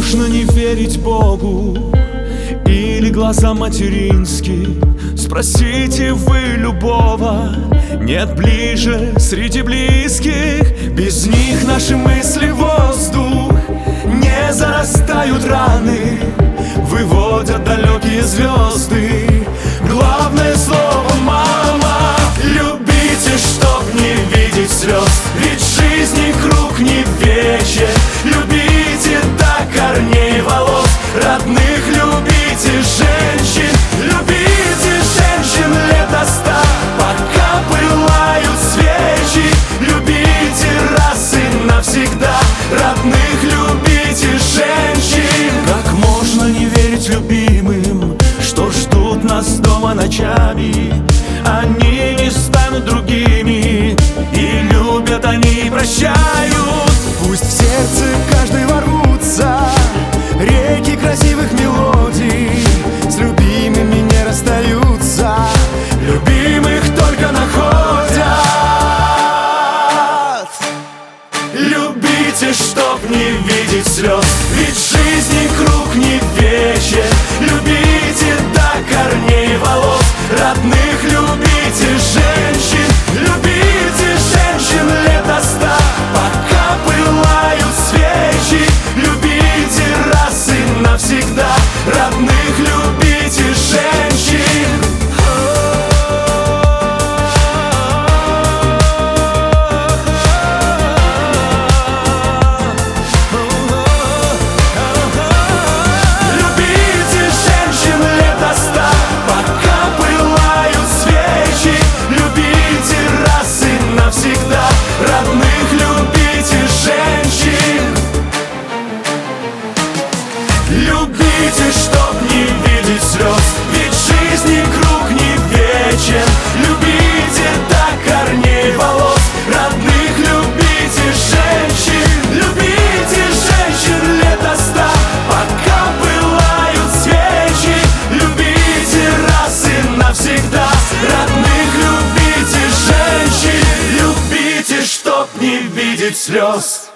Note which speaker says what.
Speaker 1: можно не верить Богу или глазам материнским? Спросите вы любого, нет ближе среди близких. Без них наши мысли воздух, не зарастают раны, выводят далекие звезды. Главное слово «мама». Любите, чтоб не видеть слез, ведь жизни круг не вечен. Любите до корней волос родных, любите женщин. Любите женщин лет до 100, пока пылают свечи. Любите раз и навсегда родных, любите женщин. Как можно не верить любимым, что ждут нас дома ночами? Они не станут другими, и любят они, и прощают. Пусть в сердце каждый ворвутся реки красивых мелодий, с любимыми не расстаются, любимых только находят. Любите, чтоб не видеть слез, ведь жизни круг не вечен. Любите до корней волос родных, любите женщин. Любите женщин лет до 100, пока пылают свечи. Любите раз и навсегда родных, любите женщин. Любите, чтоб не видеть слез, ведь жизни круг не вечен. Любите до корней волос родных, любите женщин. Любите женщин лет до 100, пока пылают свечи. Любите раз и навсегда родных, любите женщин. Любите, чтоб не видеть слез.